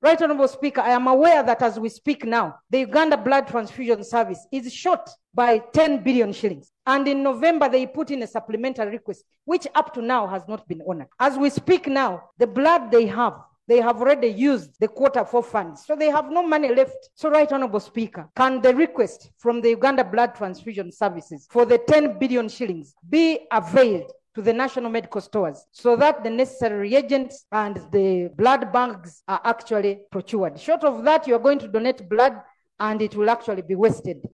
Right Honorable Speaker, I am aware that as we speak now, the Uganda Blood Transfusion Service is short by 10 billion shillings. And in November, they put in a supplementary request, which up to now has not been honored. As we speak now, the blood they have already used the Q4 funds, so they have no money left. So, Right Honorable Speaker, can the request from the Uganda Blood Transfusion Services for the 10 billion shillings be availed to the national medical stores so that the necessary reagents and the blood banks are actually procured? Short of that, you are going to donate blood and it will actually be wasted.